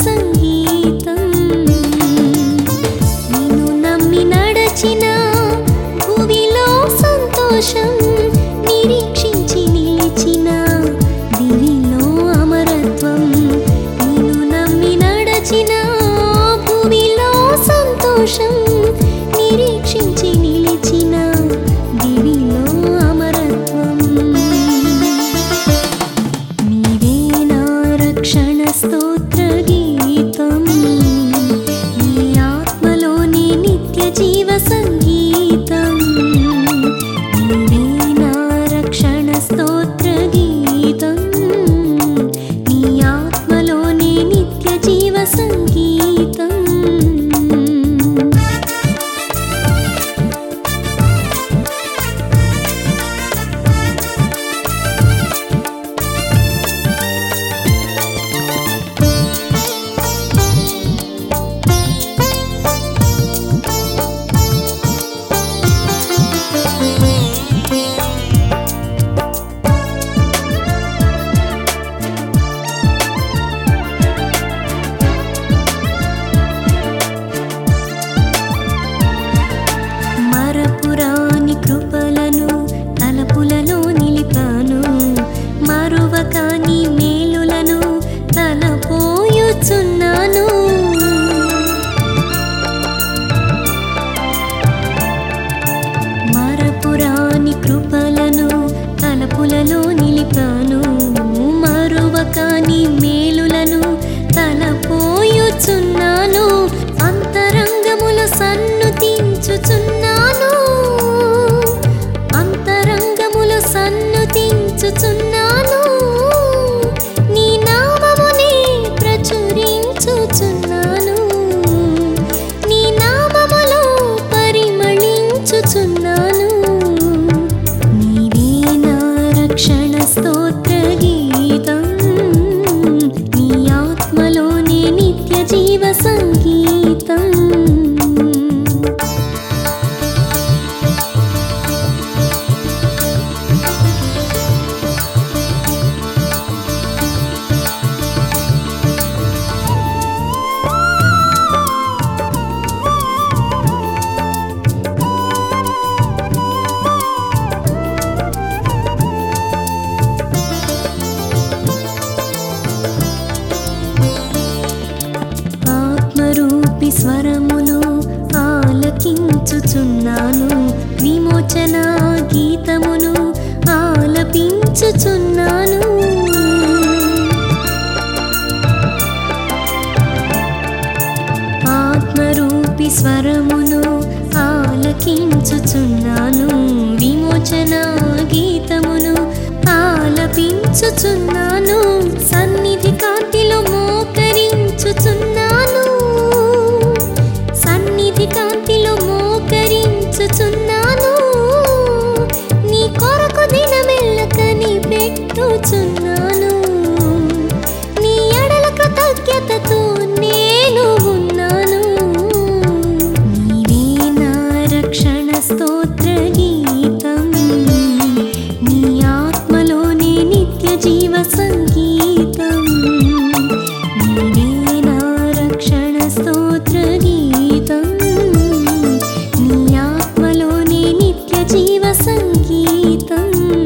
సంగీతం నిన్ను నమ్మి నడచిన భూమిలో సంతోషం నిరీక్షించి నిలిచిన దివిలో అమరత్వం నిన్ను నమ్మి నడచిన భూమిలో సంతోషం నిరీక్షించి నిలిచిన దివిలో అమరత్వం నీవే నా రక్షణ స్తోత్ర గీతం నీ ఆత్మలోని నిత్య జీవ సంగీతం నీవే నా రక్షణ స్తోత్ర గీతం నీ ఆత్మలోని నిత్య జీవ సంగీతం మరపురాని కృపలను తలపులలో నిలిపాను మరువకాని మేలులను తలపోయుచున్నాను మరపురాని కృపలను తలపులలో నిలిపాను మరువకాని మేలులను తలపోయుచున్నాను అంతరంగములో సన్నుతించుచున్నాను అంతరంగములో సన్నుతించుచున్నాను నీ నామమునే ప్రచురించుచున్నాను నీ నామములో పరిమళించుచున్నాను నీవే నా రక్షణ స్తోత్ర గీతం నీ ఆత్మలోని నిత్య జీవ సంగీతం ఆత్మరూపి స్వరమును ఆలకించుచున్నాను విమోచన గీతమును ఆలపించుచున్నాను ఆత్మరూపి స్వరమును ఆలకించుచున్నాను విమోచన గీతమును ఆలపించుచున్నాను సన్నిధి కాంతిలో మోకరించుచున్నాను సన్నిధి కాంతిలో మోకరించుచున్నాను నీ కొరకు దినమెల్ల కనిపెట్టుచున్నాను నీ ఎడల కృతజ్ఞతతో నేను ఉన్నాను నీవే నా రక్షణ స్తోత్ర గీతం నీ ఆత్మలోని నిత్య జీవ సంగీతం నీవే నా రక్షణ స్తోత్ర గీతం నీ ఆత్మలోని నిత్య జీవ సంగీతం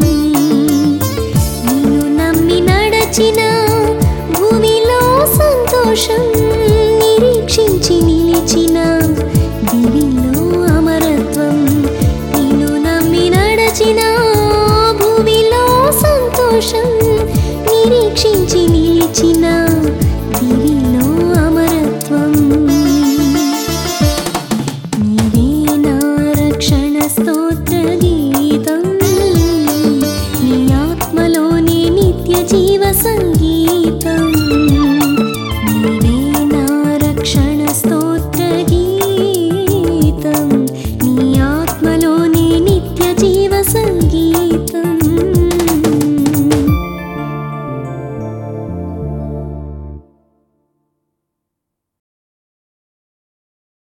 నిన్ను నమ్మి నడచిన భూమిలో సంతోషం నిరీక్షించి నిలిచిన దివిలో అమరత్వం నిన్ను నమ్మి నడచిన భూమిలో సంతోషం నిరీక్షించి నిలిచిన దివిలో అమరత్వం నీవే నా రక్షణ స్తోత్ర గీతం నీ ఆత్మలోని నిత్య జీవ సంగీతం